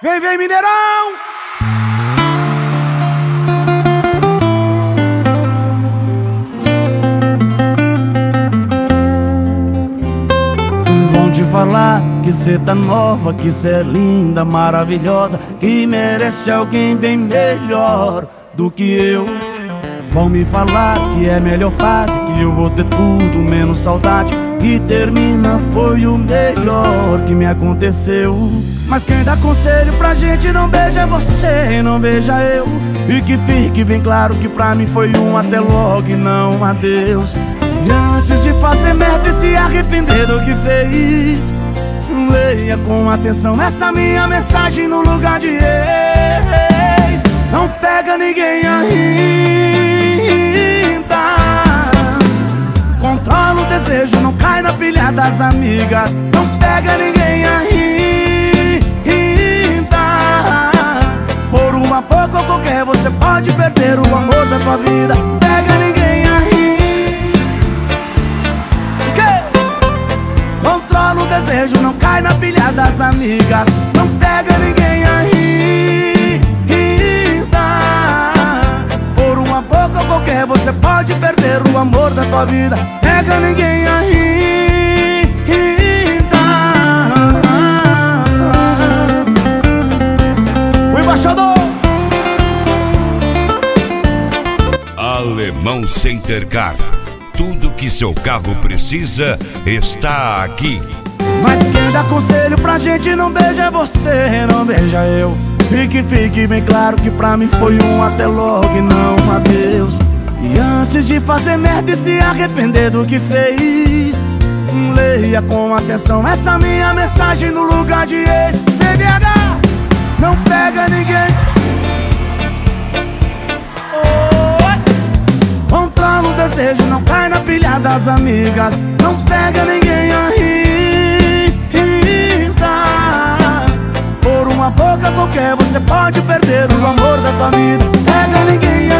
Vem, vem, Mineirão! Vão te falar que cê tá nova, que cê é linda, maravilhosa, que merece alguém bem melhor do que eu. Vão me falar que é melhor fase, que eu vou ter tudo menos saudade, e termina foi o melhor que me aconteceu. Mas quem dá conselho pra gente não beija você, não beija eu. E que fique bem claro que pra mim foi um até logo e não um adeus. E antes de fazer merda e se arrepender do que fez, leia com atenção essa minha mensagem no lugar de ex. Não pega ninguém ainda, controla o desejo, não cai na pilha das amigas. Não pega ninguém ainda, por uma pouco ou qualquer você pode perder o amor da tua vida. Pega ninguém ainda, controla o desejo, não cai na pilha das amigas. Não pega ninguém ainda, por uma pouco ou qualquer você pode perder o amor da tua vida. Pega ninguém ainda. O embaixador Alemão Center Car. Tudo que seu carro precisa está aqui. Mas quem dá conselho pra gente não beija você, não beija eu. E que fique bem claro que pra mim foi um até logo e não um adeus. E antes de fazer merda e se arrepender do que fez, leia com atenção essa minha mensagem no lugar de ex. TBH, não pega ninguém. Controla o desejo, não cai na pilha das amigas. Não pega ninguém ainda, por uma boca qualquer você pode perder o amor da tua vida. Pega ninguém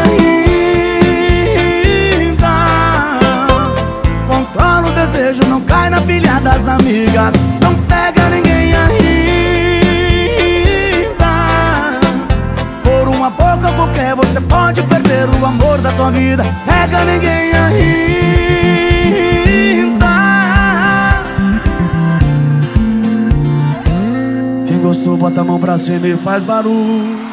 ainda, controla o desejo, não cai na pilha das amigas. Não pega ninguém ainda, por uma boca qualquer você pode perder o amor da tua vida. Pega ninguém ainda. Quem gostou bota a mão pra cima e faz barulho.